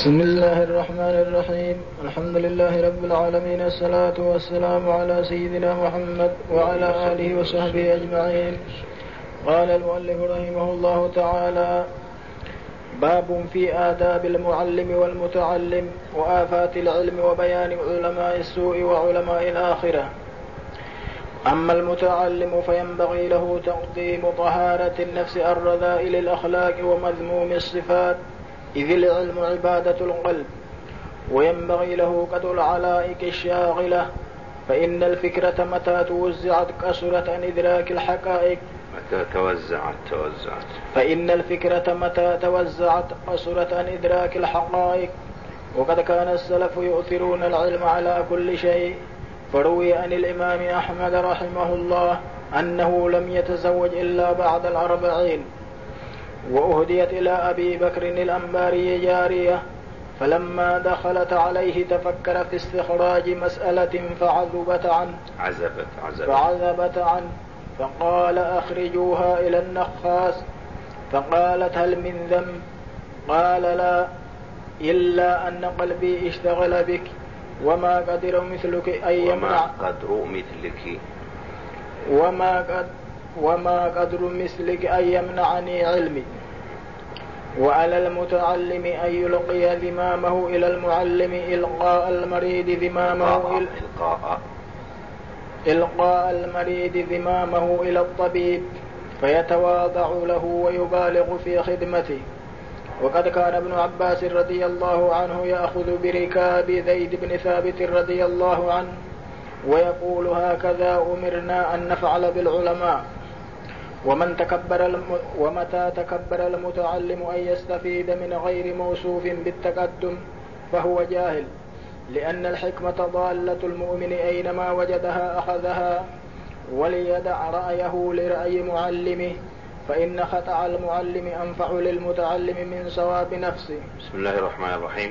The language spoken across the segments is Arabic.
بسم الله الرحمن الرحيم. الحمد لله رب العالمين، الصلاة والسلام على سيدنا محمد وعلى آله وصحبه أجمعين. قال المؤلف رحمه الله تعالى: باب في آداب المعلم والمتعلم وآفات العلم وبيان علماء السوء وعلماء الآخرة. أما المتعلم فينبغي له تقديم طهارة النفس عن رذائل الأخلاق ومذموم الصفات، إذ العلم عبادة القلب، وينبغي له قدر العلائق الشاغلة، فإن الفكرة متى توزعت قصرت عن إدراك الحقائق. فإن الفكرة متى توزعت قصرت عن إدراك الحقائق. وقد كان السلف يؤثرون العلم على كل شيء، فروي عن الإمام أحمد رحمه الله أنه لم يتزوج إلا بعد 40، وأهديت إلى أبي بكر الأنباري جارية، فلما دخلت عليه تفكر في استخراج مسألة فعزبت عنه فقال: أخرجوها إلى النخاس. فقالت: هل من ذنب؟ قال: لا، إلا أن قلبي اشتغل بك، وما قدر مثلك أن يمنعني علمي. وعلى المتعلم أن يلقي ذمامه إلى المعلم إلقاء المريض ذمامه إلى الطبيب، فيتواضع له ويبالغ في خدمته. وقد كان ابن عباس رضي الله عنه يأخذ بركاب زيد بن ثابت رضي الله عنه ويقول: هكذا أمرنا أن نفعل بالعلماء. ومتى تكبر المتعلم أن يستفيد من غير موصوف بالتقدم فهو جاهل، لأن الحكمة ضالة المؤمن أينما وجدها أخذها، وليدع رأيه لرأي معلمه، فإن خطأ المعلم أنفع للمتعلم من صواب نفسه. بسم الله الرحمن الرحيم.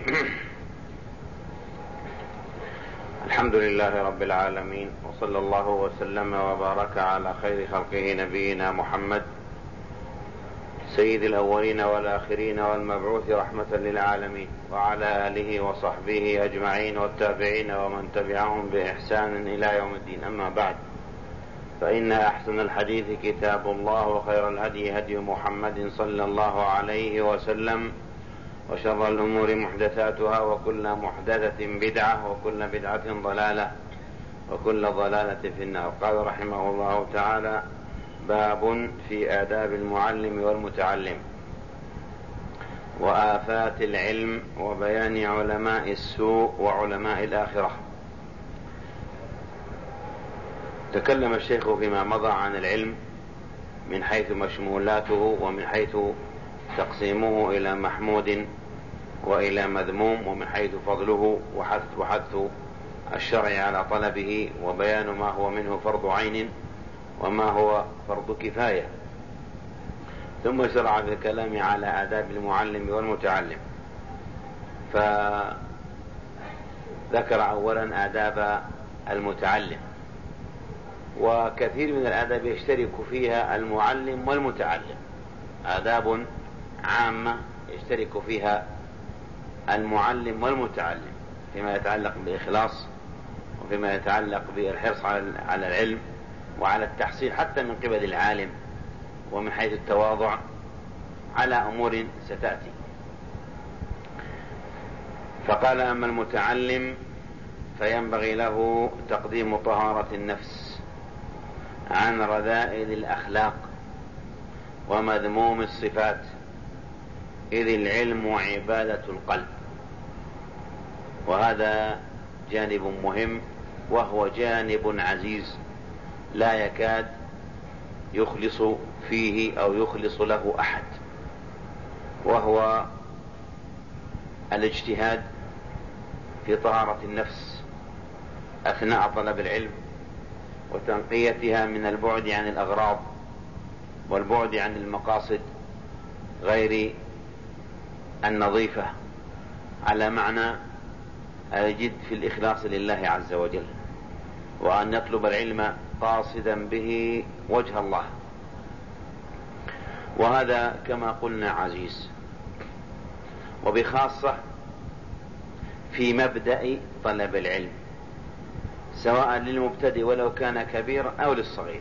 الحمد لله رب العالمين، وصلى الله وسلم وبارك على خير خلقه نبينا محمد سيد الأولين والآخرين والمبعوث رحمة للعالمين، وعلى آله وصحبه أجمعين والتابعين ومن تبعهم بإحسان إلى يوم الدين. أما بعد، فإن أحسن الحديث كتاب الله، وخير الهدي هدي محمد صلى الله عليه وسلم، وشر الأمور محدثاتها، وكل محدثة بدعة، وكل بدعة ضلالة، وكل ضلالة في النار. قال رحمه الله تعالى: باب في آداب المعلم والمتعلم وآفات العلم وبيان علماء السوء وعلماء الآخرة. تكلم الشيخ فيما مضى عن العلم من حيث مشمولاته، ومن حيث تقسيمه إلى محمود وإلى مذموم، ومن حيث فضله وحث الشرع على طلبه، وبيان ما هو منه فرض عين وما هو فرض كفاية. ثم شرع في الكلام على آداب المعلم والمتعلم، فذكر أولا آداب المتعلم، وكثير من الآداب يشترك فيها المعلم والمتعلم، آداب عامة يشترك فيها المعلم والمتعلم، فيما يتعلق بالإخلاص، وفيما يتعلق بالحرص على العلم وعلى التحصيل حتى من قبل العالم، ومن حيث التواضع على أمور ستأتي. فقال: أما المتعلم فينبغي له تقديم طهارة النفس عن رذائل الأخلاق ومذموم الصفات، إذ العلم عبادة القلب. وهذا جانب مهم، وهو جانب عزيز لا يكاد يخلص فيه أو يخلص له أحد، وهو الاجتهاد في طهارة النفس أثناء طلب العلم، وتنقيتها من البعد عن الأغراض والبعد عن المقاصد غير النظيفة، على معنى الجد في الإخلاص لله عز وجل، وأن يطلب العلم قاصدا به وجه الله. وهذا كما قلنا عزيز، وبخاصة في مبدأ طلب العلم، سواء للمبتدئ ولو كان كبيرا أو للصغير،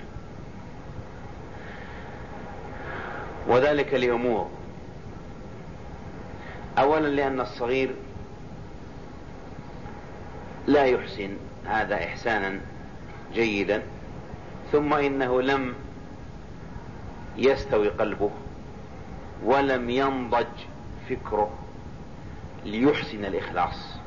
وذلك لأمور: أولا لأن الصغير لا يحسن هذا إحسانا جيدا، ثم إنه لم يستوي قلبه ولم ينضج فكره ليحسن الإخلاص،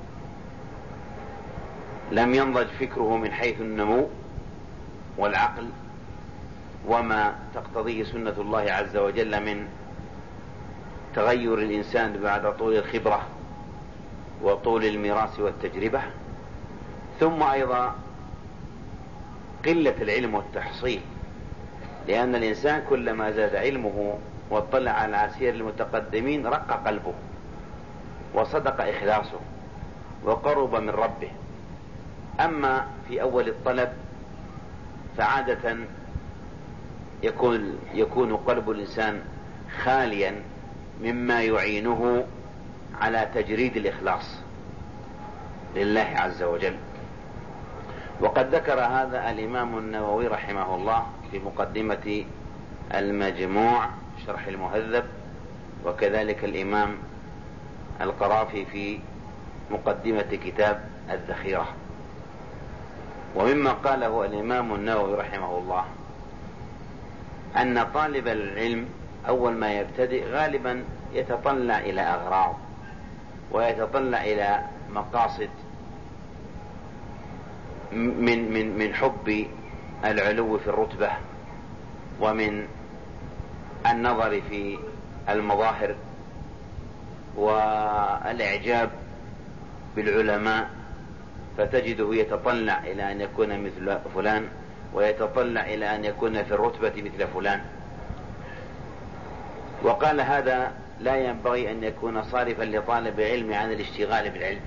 لم ينضج فكره من حيث النمو والعقل وما تقتضيه سنة الله عز وجل من تغير الإنسان بعد طول الخبرة وطول الميراث والتجربة، ثم أيضا قلة العلم والتحصيل، لأن الإنسان كلما زاد علمه واطلع على سير المتقدمين رق قلبه وصدق إخلاصه وقرب من ربه. أما في أول الطلب فعادة يكون قلب الإنسان خاليا مما يعينه على تجريد الإخلاص لله عز وجل. وقد ذكر هذا الإمام النووي رحمه الله في مقدمة المجموع شرح المهذب، وكذلك الإمام القرافي في مقدمة كتاب الذخيرة. ومما قاله الإمام النووي رحمه الله أن طالب العلم أول ما يبتدئ غالبا يتطلع إلى أغراض ويتطلع إلى مقاصد من حب العلو في الرتبة ومن النظر في المظاهر والإعجاب بالعلماء، فتجده يتطلع إلى أن يكون مثل فلان ويتطلع إلى أن يكون في الرتبة مثل فلان. وقال هذا لا ينبغي أن يكون صارفا لطالب العلم عن الاشتغال بالعلم،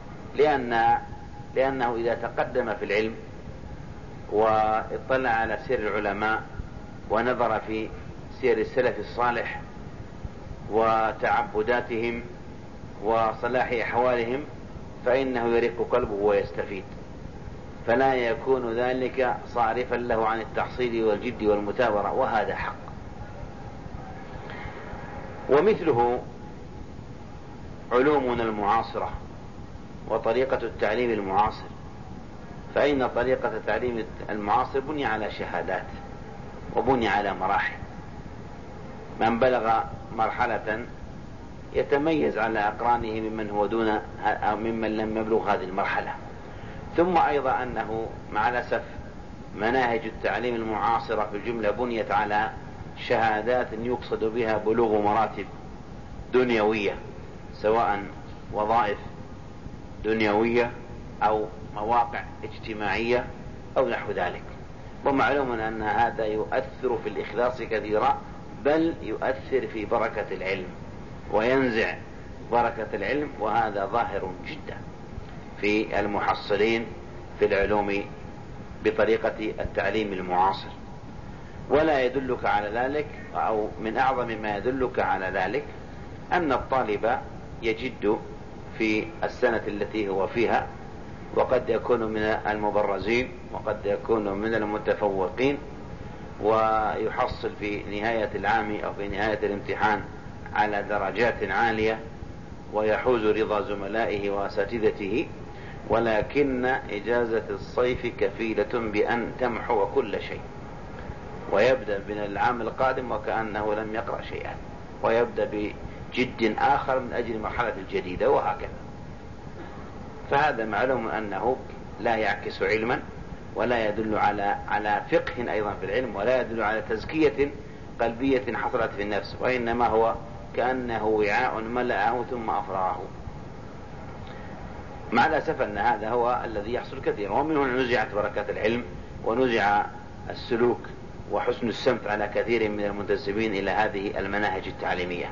لأنه إذا تقدم في العلم واطلع على سير العلماء ونظر في سير السلف الصالح وتعبداتهم وصلاح أحوالهم فإنه يرق قلبه ويستفيد، فلا يكون ذلك صارفا له عن التحصيل والجد والمثابرة، وهذا حق. ومثله علومنا المعاصرة وطريقة التعليم المعاصر، فإن طريقة التعليم المعاصر بني على شهادات وبني على مراحل. من بلغ مرحلة يتميز على أقرانه ممن هو دون أو ممن لم يبلغ هذه المرحلة. ثم أيضا أنه مع الأسف مناهج التعليم المعاصرة في الجملة بنيت على شهادات يقصد بها بلوغ مراتب دنيوية، سواء وظائف دنيوية أو مواقع اجتماعية أو نحو ذلك. ومعلوم أن هذا يؤثر في الإخلاص كثيرا، بل يؤثر في بركة العلم وينزع بركة العلم، وهذا ظاهر جدا في المحصلين في العلوم بطريقة التعليم المعاصر. ولا يدلك على ذلك، أو من أعظم ما يدلك على ذلك، أن الطالب يجد في السنة التي هو فيها، وقد يكون من المبرزين وقد يكون من المتفوقين، ويحصل في نهاية العام أو في نهاية الامتحان على درجات عالية ويحوز رضا زملائه وأساتذته، ولكن إجازة الصيف كفيلة بأن تمحو كل شيء، ويبدأ من العام القادم وكأنه لم يقرأ شيئا، ويبدأ بجد آخر من أجل المرحلة الجديدة، وهكذا. فهذا معلوم أنه لا يعكس علما، ولا يدل على فقه أيضا في العلم، ولا يدل على تزكية قلبية حصلت في النفس، وإنما هو كأنه وعاء ملأه ثم أفرغه. مع الأسف أن هذا هو الذي يحصل كثيرا، ومنه نزعت بركة العلم ونزع السلوك وحسن السمت على كثير من المنتسبين إلى هذه المناهج التعليمية.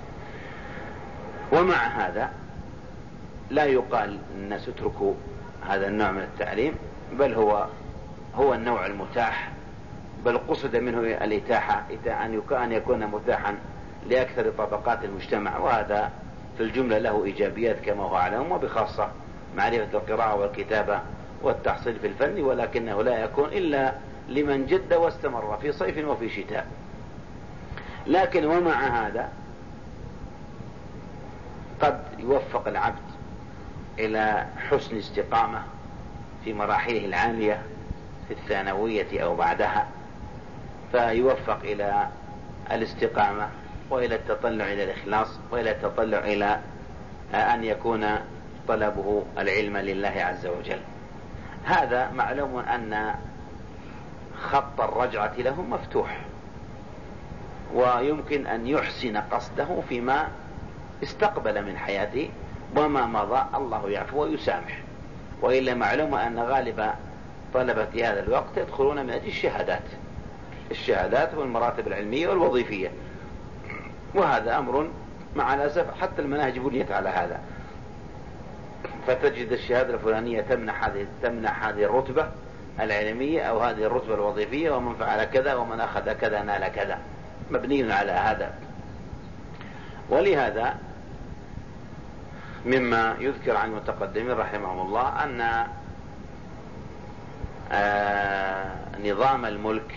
ومع هذا لا يقال الناس اتركوا هذا النوع من التعليم، بل هو النوع المتاح، بل قصد منه الإتاحة أن يكون متاحا لأكثر طبقات المجتمع، وهذا في في الجملة له إيجابيات كما هو أعلم، وبخاصة معرفة القراءة والكتابة والتحصيل في الفن، ولكنه لا يكون إلا لمن جد واستمر في صيف وفي شتاء. لكن ومع هذا قد يوفق العبد إلى حسن استقامة في مراحله العالية في الثانوية أو بعدها، فيوفق إلى الاستقامة وإلى التطلع إلى الإخلاص وإلى التطلع إلى أن يكون طلبه العلم لله عز وجل. هذا معلوم أن خط الرجعة له مفتوح، ويمكن أن يحسن قصده فيما استقبل من حياته، وما مضى الله يعفو ويسامح. وإلا معلوم أن غالب طلبة هذا الوقت يدخلون من أجل الشهادات والمراتب العلمية والوظيفية، وهذا أمر مع الأسف حتى المناهج بنيت على هذا، فتجد الشهادة الفلانية تمنح هذه الرتبة العلمية أو هذه الرتبة الوظيفية، ومن فعل كذا ومن أخذ كذا نال كذا، مبني على هذا. ولهذا مما يذكر عن المتقدمين رحمهم الله أن نظام الملك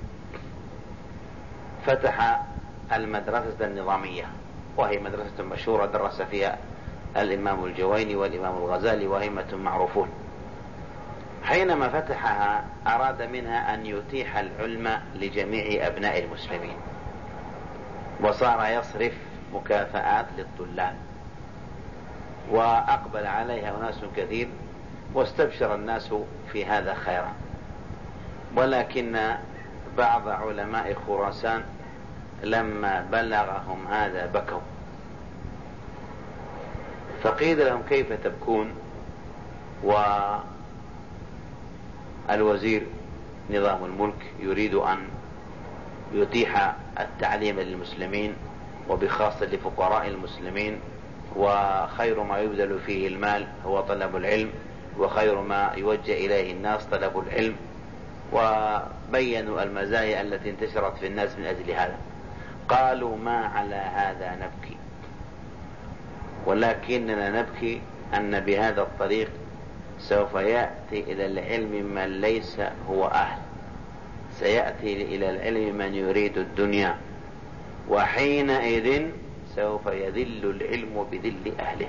فتح المدرسة النظامية، وهي مدرسة مشهورة درس فيها الإمام الجويني والإمام الغزالي وأئمة معروفون. حينما فتحها أراد منها أن يتيح العلم لجميع أبناء المسلمين، وصار يصرف مكافآت للطلاب، وأقبل عليها أناس كثير، واستبشر الناس في هذا خيرا. ولكن بعض علماء خراسان لما بلغهم هذا بكوا، فقيل لهم كيف تبكون والوزير نظام الملك يريد أن يتيح التعليم للمسلمين، وبخاصة لفقراء المسلمين، وخير ما يبذل فيه المال هو طلب العلم، وخير ما يوجه إليه الناس طلب العلم، وبينوا المزايا التي انتشرت في الناس من أجل هذا. قالوا ما على هذا نبكي، ولكننا نبكي أن بهذا الطريق سوف يأتي إلى العلم من ليس هو أهل، سيأتي إلى العلم من يريد الدنيا، وحينئذ سوف يذل العلم بذل أهله.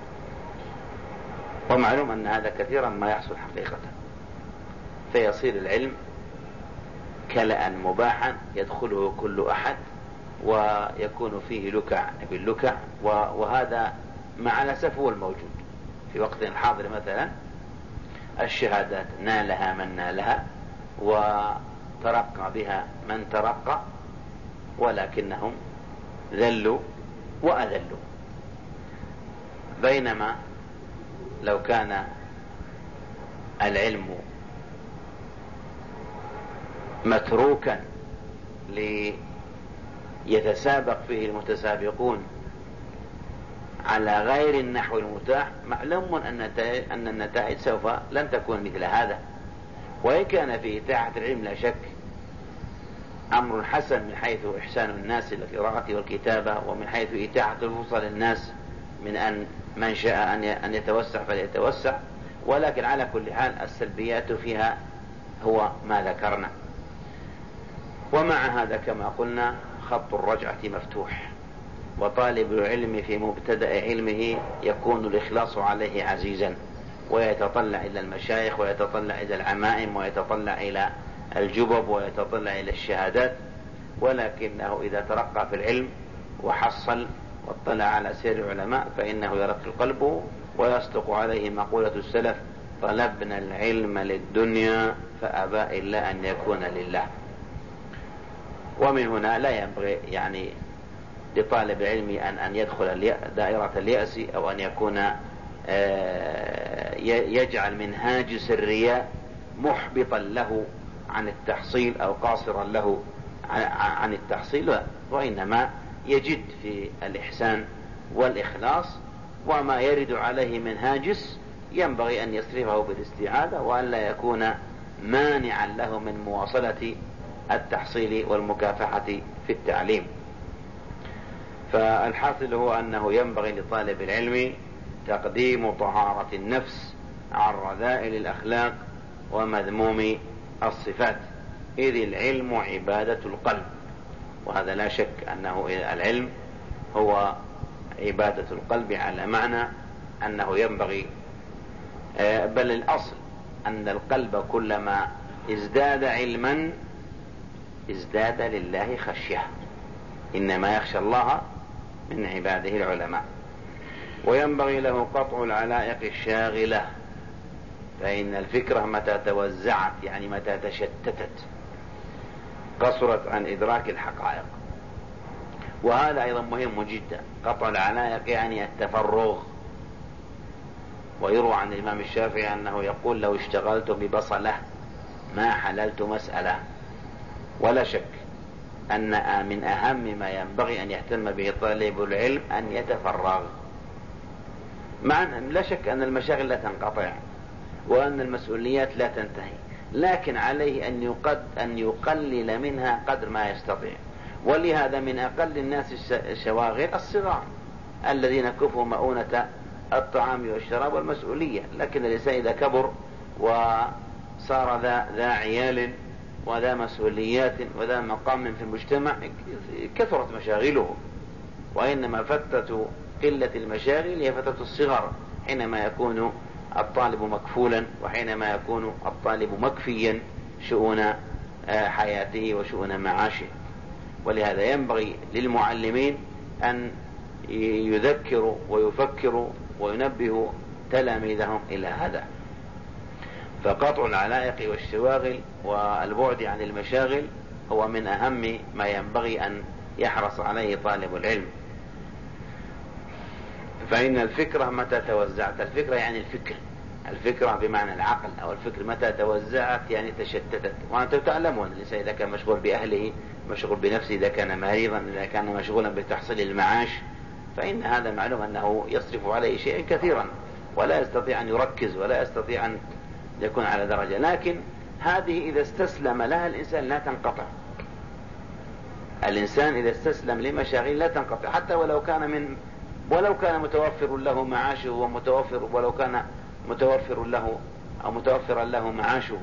ومعلوم أن هذا كثيرا ما يحصل حقيقة، فيصير العلم كلأ مباحا يدخله كل أحد، ويكون فيه لكع باللكع، وهذا مع الأسف هو الموجود في وقت الحاضر. مثلا الشهادات نالها من نالها، وترقى بها من ترقى، ولكنهم ذلوا وأذلوا. بينما لو كان العلم متروكا ليتسابق فيه المتسابقون على غير النحو المتاح، معلوم أن النتائج سوف لن تكون مثل هذا. وإن كان في إتاحة العلم لا شك أمر حسن من حيث إحسان الناس للقراءة والكتابة، ومن حيث إتاحة الفرصة للناس من شاء أن يتوسع فليتوسع، ولكن على كل حال السلبيات فيها هو ما ذكرنا. ومع هذا كما قلنا خط الرجعة مفتوح، وطالب العلم في مبتدأ علمه يكون الإخلاص عليه عزيزا، ويتطلع إلى المشايخ، ويتطلع إلى العمائم، ويتطلع إلى الجبب، ويتطلع إلى الشهادات. ولكنه إذا ترقى في العلم وحصل واطلع على سير العلماء فإنه يرقي قلبه، ويصدق عليه مقولة السلف: طلبنا العلم للدنيا فأبى إلا أن يكون لله. ومن هنا لا ينبغي لطالب العلم أن يدخل دائرة اليأس، أو أن يكون يجعل من هاجس الرياء محبطا له عن التحصيل أو قاصرا له عن التحصيل، وإنما يجد في الإحسان والإخلاص، وما يرد عليه من هاجس ينبغي أن يصرفه بالاستعادة، وأن لا يكون مانعا له من مواصلة التحصيل والمكافحة في التعليم. فالحاصل هو أنه ينبغي لطالب العلم تقديم طهارة النفس عن رذائل الأخلاق ومذموم الصفات، إذ العلم عبادة القلب، وهذا لا شك أنه العلم هو عبادة القلب، على معنى أنه ينبغي، بل الأصل أن القلب كلما ازداد علما ازداد لله خشية، إنما يخشى الله من عباده العلماء. وينبغي له قطع العلائق الشاغلة، فإن الفكرة متى توزعت يعني متى تشتتت قصرت عن إدراك الحقائق. وهذا أيضا مهم جدا، قطع العلائق يعني التفرغ. ويروى عن الإمام الشافعي أنه يقول: لو اشتغلت ببصلة ما حللت مسألة. ولا شك أن من أهم ما ينبغي أن يهتم به طالب العلم أن يتفرغ، مع لا شك أن المشاغل لا تنقطع وأن المسؤوليات لا تنتهي، لكن عليه أن يقلل منها قدر ما يستطيع. ولهذا من أقل الناس شواغل الصغار الذين كفوا مؤونة الطعام والشراب والمسؤولية، لكن الإنسان إذا كبر وصار ذا عيال وذا مسؤوليات وذا مقام في المجتمع كثرت مشاغله. وإنما فترة قلة المشاغل هي فترة الصغر، حينما يكون الطالب مكفولا وحينما يكون الطالب مكفيا شؤون حياته وشؤون معاشه. ولهذا ينبغي للمعلمين أن يذكروا ويفكروا وينبهوا تلاميذهم إلى هذا. فقطع العلائق والشواغل والبعد عن المشاغل هو من أهم ما ينبغي أن يحرص عليه طالب العلم. فإن الفكرة متى توزعت، الفكرة يعني الفكرة بمعنى العقل أو الفكر متى توزعت يعني تشتتت. وأنتم تعلمون الإنسان إذا كان مشغول بأهله، مشغول بنفسه، إذا كان مريضا، إذا كان مشغولا بتحصيل المعاش، فإن هذا معلوم أنه يصرف عليه شيئا كثيرا ولا يستطيع أن يركز ولا يستطيع أن يكون على درجة. لكن هذه إذا استسلم لها الإنسان لا تنقطع. الإنسان إذا استسلم لمشاغل لا تنقطع، حتى ولو كان متوفر له معاشه ولو كان متوفر له أو متوفرا له معاشه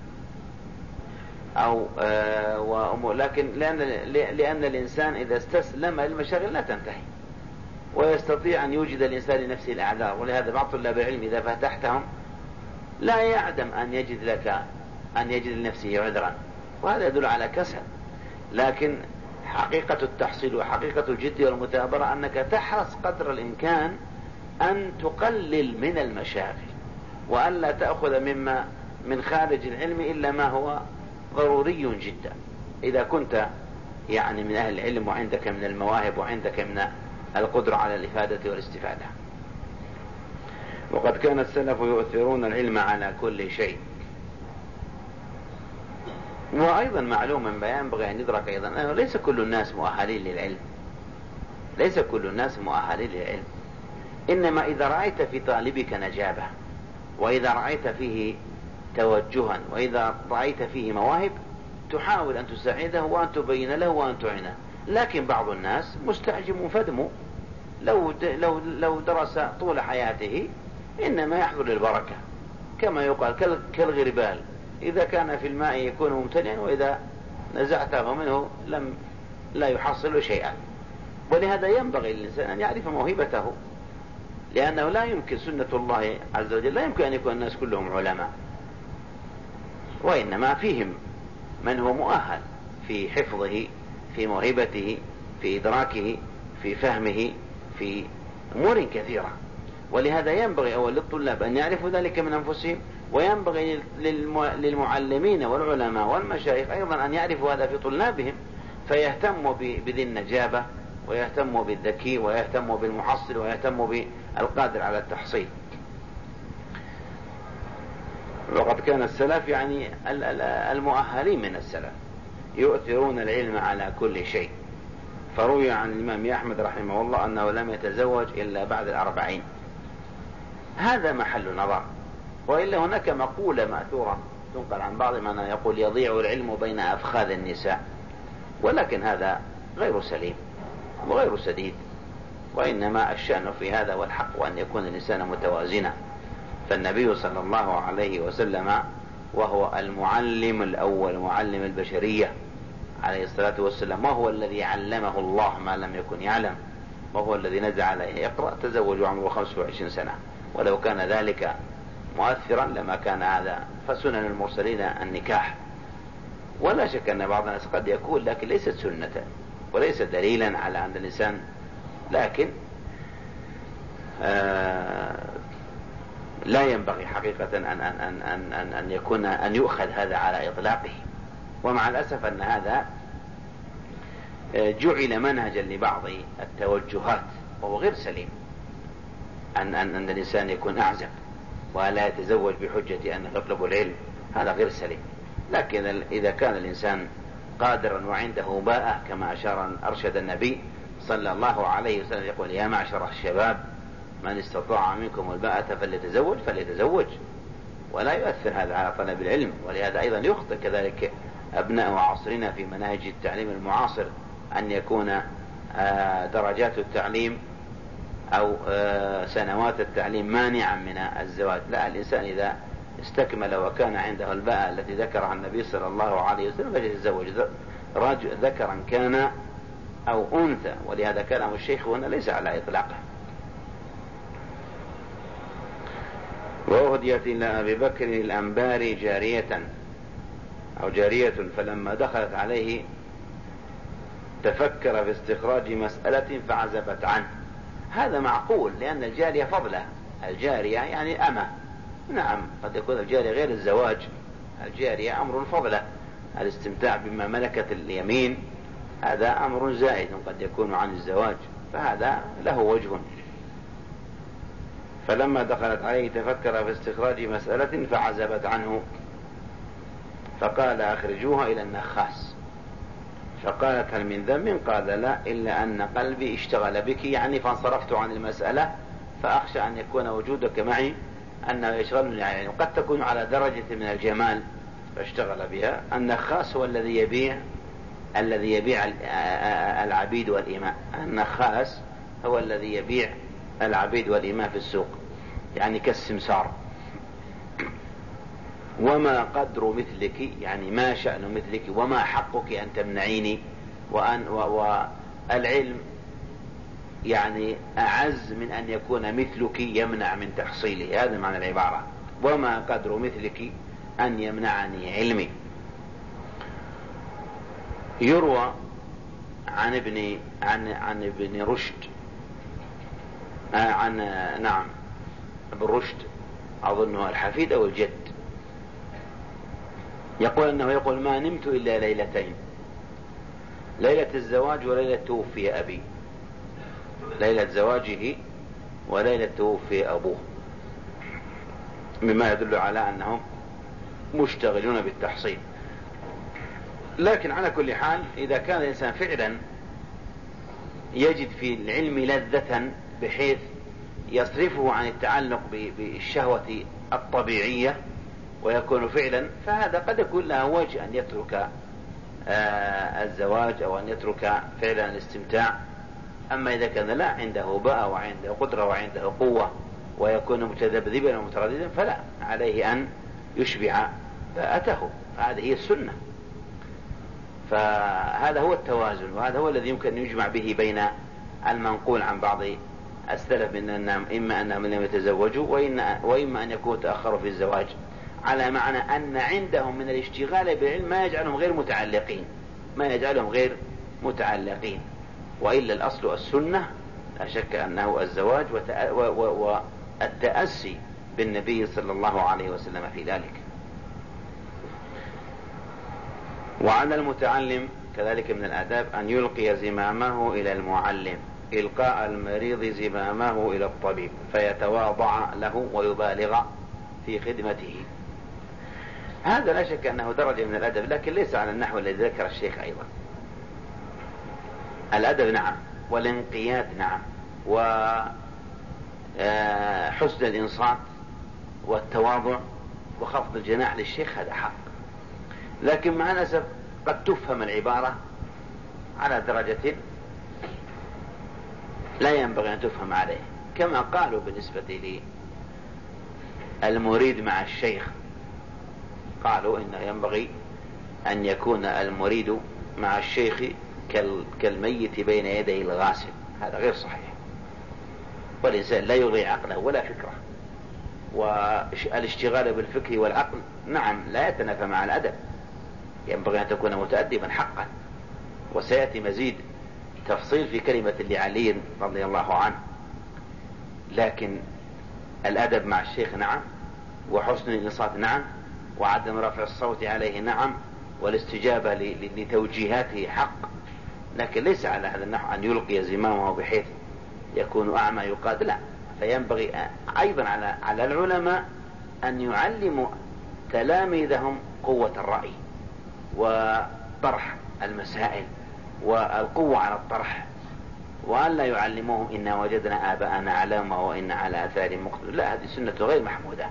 لكن لأن الإنسان إذا استسلم للمشاغل لا تنتهي، ويستطيع أن يوجد الإنسان لنفسه الأعذار. ولهذا بعض طلاب العلم إذا فتحتهم لا يعدم أن يجد لنفسه عذرا، وهذا يدل على كسل. لكن حقيقة التحصيل وحقيقة الجد والمثابرة أنك تحرص قدر الإمكان أن تقلل من المشاغل، وأن لا تأخذ من خارج العلم إلا ما هو ضروري جدا. إذا كنت يعني من أهل العلم وعندك من المواهب وعندك من القدرة على الإفادة والاستفادة. وقد كان السلف يؤثرون العلم على كل شيء. وأيضا معلوم ينبغي أن يدرك أيضا أنه ليس كل الناس مؤهلين للعلم، ليس كل الناس مؤهلين للعلم. إنما إذا رأيت في طالبك نجابة، وإذا رأيت فيه توجها، وإذا رأيت فيه مواهب، تحاول أن تساعده وأن تبين له وأن تعينه. لكن بعض الناس مستعجم فدم، لو درس طول حياته إنما يحضر للبركة، كما يقال كالغربال، إذا كان في الماء يكون ممتلئا وإذا نزعته منه لا يحصل شيئا. ولهذا ينبغي للإنسان أن يعرف موهبته، لأنه لا يمكن سنة الله عز وجل لا يمكن أن يكون الناس كلهم علماء، وإنما فيهم من هو مؤهل في حفظه، في موهبته، في إدراكه، في فهمه، في أمور كثيرة. ولهذا ينبغي أول للطلاب أن يعرفوا ذلك من أنفسهم، وينبغي للمعلمين والعلماء والمشايخ أيضا أن يعرفوا هذا في طلابهم، فيهتموا بذي النجابة، ويهتموا بالذكي، ويهتموا بالمحصل، ويهتموا بالقادر على التحصيل. وقد كان السلف يعني المؤهلين من السلف يؤثرون العلم على كل شيء. فروي عن الإمام أحمد رحمه الله أنه لم يتزوج إلا بعد 40. هذا محل نظر، وإلا هناك مقولة مأثورة تنقل عن بعض من يقول: يضيع العلم بين أفخاذ النساء، ولكن هذا غير سليم، وغير سديد، وإنما الشأن في هذا والحق وأن يكون الإنسان متوازنا. فالنبي صلى الله عليه وسلم وهو المعلم الأول، معلم البشرية عليه الصلاة والسلام، وهو الذي علمه الله ما لم يكن يعلم، وهو الذي نزل عليه اقرأ تزوج عمره 25 سنة. ولو كان ذلك مؤثرا لما كان هذا. فسنن المرسلين النكاح، ولا شك أن بعض الناس قد يقول لكن ليست سنة وليس دليلا على أن الإنسان، لكن لا ينبغي حقيقة أن يكون أن يؤخذ هذا على إطلاقه. ومع الأسف أن هذا جعل منهجا لبعض التوجهات، وهو غير سليم أن الإنسان يكون أعزب ولا يتزوج بحجة أنه يطلب العلم، هذا غير سليم. لكن إذا كان الإنسان قادرا وعنده باءة كما أرشد النبي صلى الله عليه وسلم يقول: يا معشر الشباب من استطاع منكم الباءة فليتزوج، ولا يؤثر هذا على طلب العلم. ولهذا أيضا يخطئ كذلك أبناء عصرنا في مناهج التعليم المعاصر أن يكون درجات التعليم أو سنوات التعليم مانعا من الزواج. لا، الإنسان إذا استكمل وكان عنده الباءة التي ذكرها النبي صلى الله عليه وسلم فليتزوج، ذكرا كان أو أنثى. ولهذا كلام الشيخ هنا ليس على إطلاقه. وأهديت إلى أبي بكر الأنباري جارية فلما دخلت عليه تفكر في استخراج مسألة فعزبت عنه. هذا معقول، لأن الجارية فضلة، الجارية يعني أمة. نعم، قد يكون الجارية غير الزواج، الجارية أمر فضلة، الاستمتاع بما ملكت اليمين هذا أمر زائد قد يكون عن الزواج، فهذا له وجه. فلما دخلت عليه تفكر في استخراج مسألة فعزبت عنه، فقال: أخرجوها إلى النخاس. فقالت: هل من ذنب؟ قال: لا، إلا أن قلبي اشتغل بك، يعني فانصرفت عن المسألة، فأخشى أن يكون وجودك معي أنه يشغلني، يعني قد تكون على درجة من الجمال فاشتغل بها. النخاس هو الذي يبيع العبيد والإماء. النخاس هو الذي يبيع العبيد والإماء في السوق، يعني كالسمسار. وما قدر مثلك، يعني ما شأن مثلك، وما حقك أن تمنعيني، والعلم يعني أعز من أن يكون مثلك يمنع من تحصيله. هذا معنى العبارة: وما قدر مثلك أن يمنعني علمي. يروى عن ابن رشد ابن رشد أظنه الحفيد أو الجد، يقول أنه يقول: ما نمت إلا ليلتين، ليلة الزواج وليلة توفي أبي، ليلة زواجه وليلة توفي أبوه، مما يدل على أنهم مشتغلون بالتحصيل. لكن على كل حال إذا كان الإنسان فعلا يجد في العلم لذة بحيث يصرفه عن التعلق بالشهوة الطبيعية ويكون فعلا، فهذا قد يكون له وجه أن يترك الزواج أو أن يترك فعلا الاستمتاع. أما إذا كان لا عنده باء وعنده قدرة وعنده قوة ويكون متذبذبا ومترددا، فلا عليه أن يشبع باءته. هذه هي السنة. فهذا هو التوازن، وهذا هو الذي يمكن أن يجمع به بين المنقول عن بعض السلف من أنهم إما أنهم لم يتزوجوا وإما أن يكونوا تأخروا في الزواج، على معنى أن عندهم من الاشتغال بالعلم ما يجعلهم غير متعلقين. وإلا الأصل السنة لا شك أنه الزواج والتأسي بالنبي صلى الله عليه وسلم في ذلك. وعلى المتعلم كذلك من الآداب أن يلقي زمامه إلى المعلم إلقاء المريض زمامه إلى الطبيب، فيتواضع له ويبالغ في خدمته. هذا لا شك أنه درجة من الأدب، لكن ليس على النحو الذي ذكر الشيخ. أيضا الأدب نعم، والانقياد نعم، وحسن الإنصات والتواضع وخفض الجناح للشيخ، هذا حق. لكن مع الأسف قد تفهم العبارة على درجة لا ينبغي أن تفهم عليه، كما قالوا بالنسبة للمريد مع الشيخ، قالوا إنه ينبغي أن يكون المريد مع الشيخ كالميت بين يدي الغاسل. هذا غير صحيح، والإنسان لا يضيع عقله ولا فكره، والاشتغال بالفكر والعقل نعم لا يتنافى مع الأدب، ينبغي أن تكون متأدبا حقا. وسيأتي مزيد تفصيل في كلمة لعلي رضي الله عنه. لكن الأدب مع الشيخ نعم، وحسن الإنصات نعم، وعدم رفع الصوت عليه نعم، والاستجابة لتوجيهاته حق، لكن ليس على هذا النحو أن يلقي زمامه بحيث يكون أعمى يقاد، لا. فينبغي أيضا على العلماء أن يعلموا تلاميذهم قوة الرأي وطرح المسائل والقوة على الطرح، وأن لا يعلموهم إن وجدنا آباءنا على ما وإن على آثار مقتدون. لا، هذه سنة غير محمودة.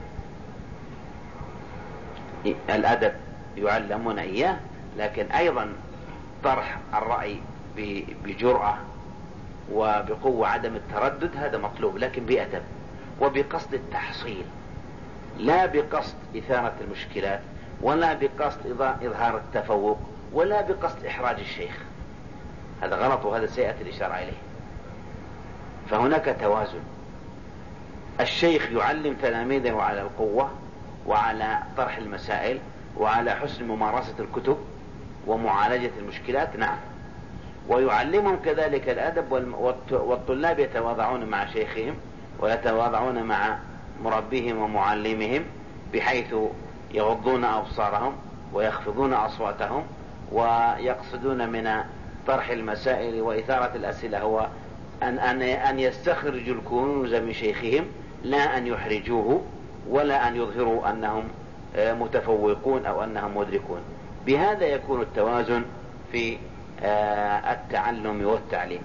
الأدب يعلمون إياه، لكن أيضا طرح الرأي بجرأة وبقوة، عدم التردد، هذا مطلوب، لكن بأدب وبقصد التحصيل، لا بقصد إثارة المشكلات، ولا بقصد إظهار التفوق، ولا بقصد إحراج الشيخ. هذا غلط، وهذا سيئة الإشارة إليه. فهناك توازن. الشيخ يعلم تلاميذه على القوة وعلى طرح المسائل وعلى حسن ممارسة الكتب ومعالجة المشكلات، نعم، ويعلمهم كذلك الأدب، والطلاب يتواضعون مع شيخهم ويتواضعون مع مربيهم ومعلمهم، بحيث يغضون أبصارهم ويخفضون أصواتهم، ويقصدون من طرح المسائل وإثارة الأسئلة هو أن يستخرجوا الكنوز من شيخهم، لا أن يحرجوه ولا أن يظهروا أنهم متفوقون أو أنهم مدركون. بهذا يكون التوازن في التعلم والتعليم.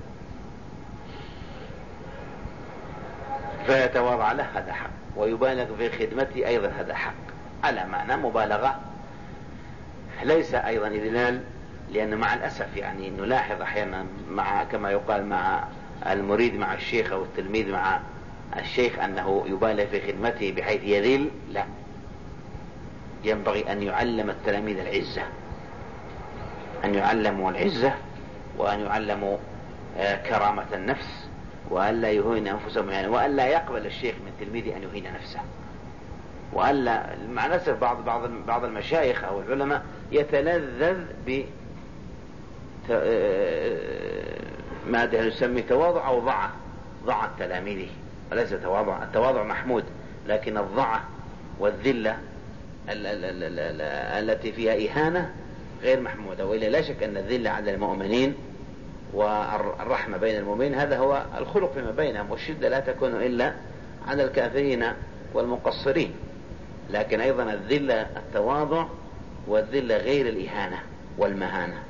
فيتواضع له، هذا حق، ويبالغ في خدمته أيضا، هذا حق، على معنى مبالغة، ليس أيضا إذلال. لأن مع الأسف يعني نلاحظ أحيانا كما يقال مع المريد مع الشيخ أو التلميذ مع الشيخ أنه يبالغ في خدمته بحيث يذل. لا، ينبغي أن يعلم التلاميذ العزة، أن يعلموا العزة، وأن يعلموا كرامة النفس، وأن لا يهين أنفسهم، يعني وأن لا يقبل الشيخ من تلميذه أن يهين نفسه. وأن مع الأسف بعض المشايخ أو العلماء يتلذذ ما يسمي تواضع أو ضعة تلاميذه، وليس تواضع. التواضع محمود، لكن الضعة والذلة التي فيها إهانة غير محمودة. وإلا لا شك أن الذلة على المؤمنين والرحمة بين المؤمنين هذا هو الخلق فيما بينهم، والشدة لا تكون إلا على الكافرين والمقصرين. لكن أيضا الذلة التواضع، والذلة غير الإهانة والمهانة.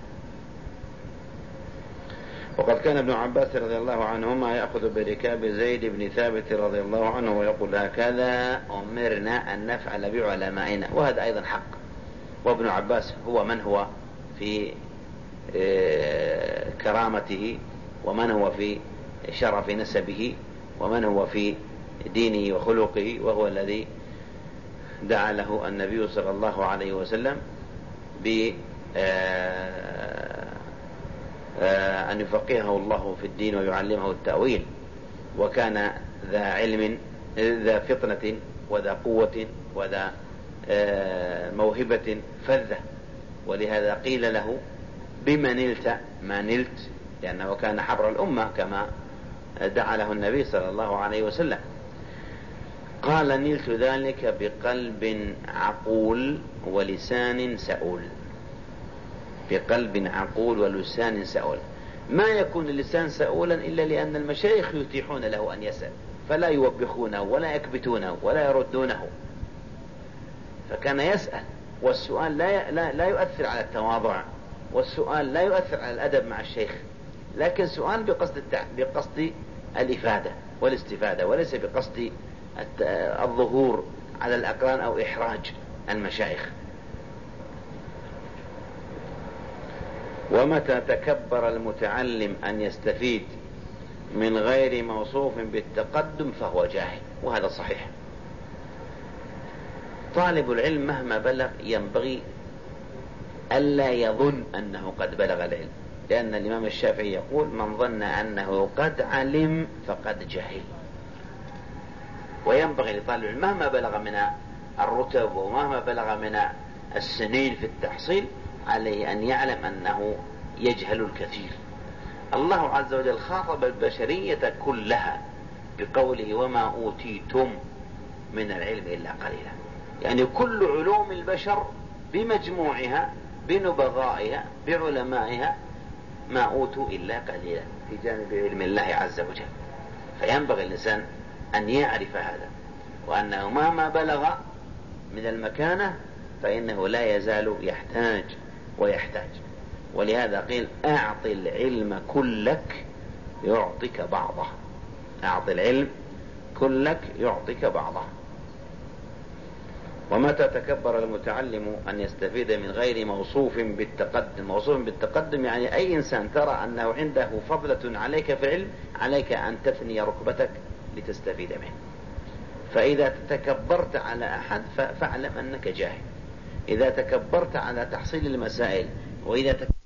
وقد كان ابن عباس رضي الله عنهما يأخذ بركاب زيد بن ثابت رضي الله عنه ويقول: هكذا أمرنا أن نفعل بعلمائنا. وهذا أيضا حق. وابن عباس هو من هو في كرامته، ومن هو في شرف نسبه، ومن هو في دينه وخلقه، وهو الذي دعا له النبي صلى الله عليه وسلم أن يفقهه الله في الدين ويعلمه التأويل. وكان ذا علم، ذا فطنة، وذا قوة، وذا موهبة فذة. ولهذا قيل له: بما نلت ما نلت، لأنه كان حبر الأمة كما دعا له النبي صلى الله عليه وسلم. قال: نلت ذلك بقلب عقول ولسان سؤول. بقلب عقول ولسان سؤول. ما يكون اللسان سؤولا إلا لأن المشايخ يتيحون له أن يسأل، فلا يوبخونه ولا يكبتونه ولا يردونه، فكان يسأل. والسؤال لا يؤثر على التواضع، والسؤال لا يؤثر على الأدب مع الشيخ، لكن سؤال بقصد الإفادة والاستفادة، وليس بقصد الظهور على الأقران أو إحراج المشايخ. ومتى تكبر المتعلم أن يستفيد من غير موصوف بالتقدم فهو جاهل، وهذا صحيح. طالب العلم مهما بلغ ينبغي ألا يظن أنه قد بلغ العلم، لأن الإمام الشافعي يقول: من ظن أنه قد علم فقد جهل. وينبغي لطالب العلم مهما بلغ من الرتب ومهما بلغ من السنين في التحصيل عليه أن يعلم أنه يجهل الكثير. الله عز وجل خاطب البشرية كلها بقوله: وما أوتيتم من العلم إلا قليلا. يعني كل علوم البشر بمجموعها بنبغائها بعلمائها ما أوتوا إلا قليلا في جانب علم الله عز وجل. فينبغي الإنسان أن يعرف هذا، وأنه مهما بلغ من المكانة فإنه لا يزال يحتاج ويحتاج. ولهذا قيل: أعط العلم كلك يعطيك بعضه. أعط العلم كلك يعطيك بعضه. ومتى تكبر المتعلم أن يستفيد من غير موصوف بالتقدم. موصوف بالتقدم يعني أي إنسان ترى أنه عنده فضلة عليك في العلم، عليك أن تثني ركبتك لتستفيد منه. فإذا تكبرت على أحد فاعلم أنك جاهل. إذا تكبرت على تحصيل المسائل، وإذا